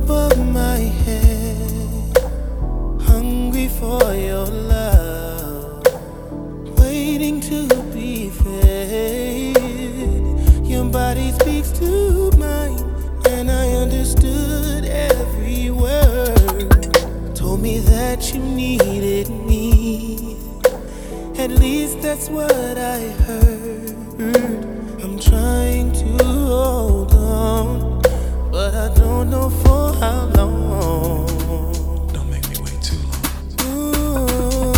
above my head, hungry for your love, waiting to be fed. Your body speaks to mine, and I understood every word. Told me that you needed me, at least that's what I heard. I'm trying to hold on, but I don't know for how long. Don't make me wait too long. Ooh.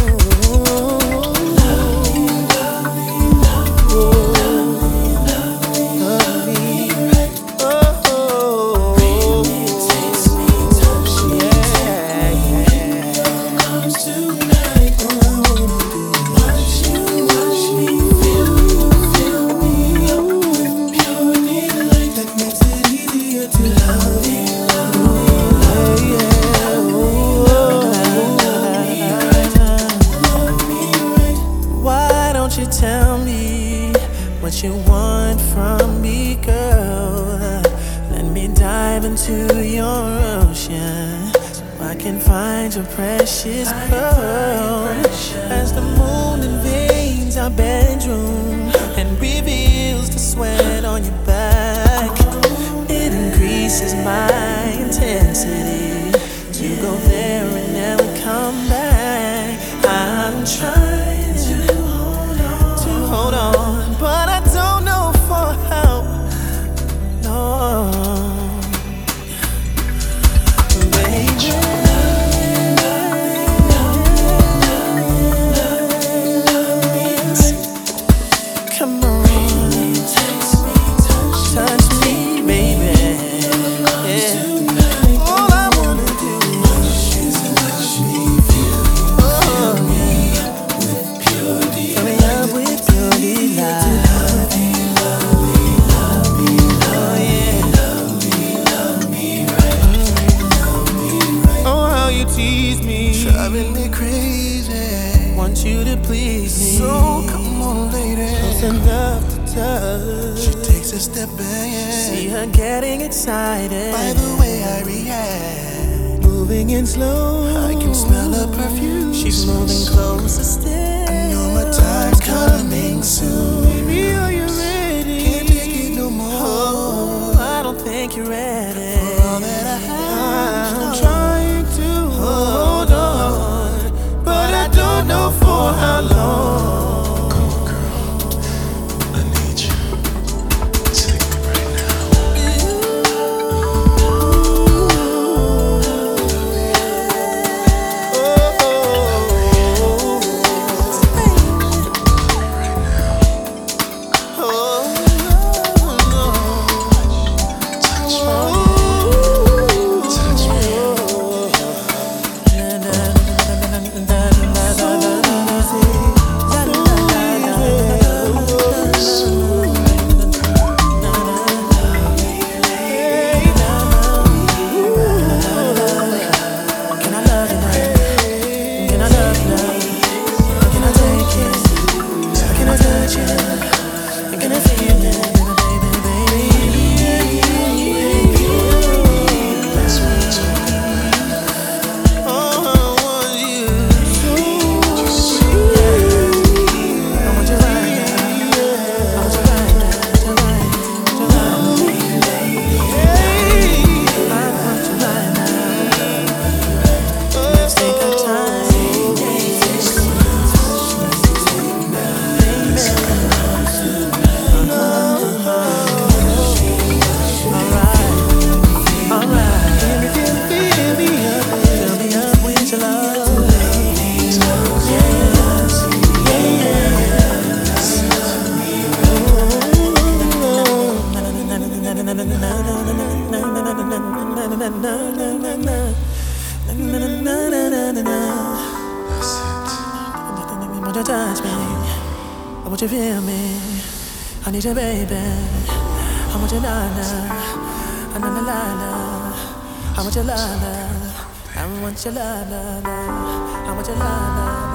Tell me what you want from me, girl. Let me dive into your ocean so I can find your precious pearl. As the moon invades our bedroom and reveals the sweat on your back, it increases my intensity to go there and never come back. I'm trying hold on, but I don't know for how long. Baby, come on, touch me, baby. Yeah. All I wanna do is touch me, feel me with pure delight. Tease me, driving me crazy. Want you to please me, so come on, lady. Close enough to touch. She takes a step back, see her getting excited by the way I react. Moving in slow, I can smell her perfume. She's moving closer still. I know my time's coming soon. Baby, are you ready? Can't take it no more. Oh, I don't think you're ready for all that I have. I'm trying to hold on, but I don't know for how long. Come on, girl. I need you. Take me right now. Want you to touch me, I want you to feel me. I need you, baby. I want you, na-na, na-na-na-na. I want you, la-la, I want you, la-la-la, I want you, la-la.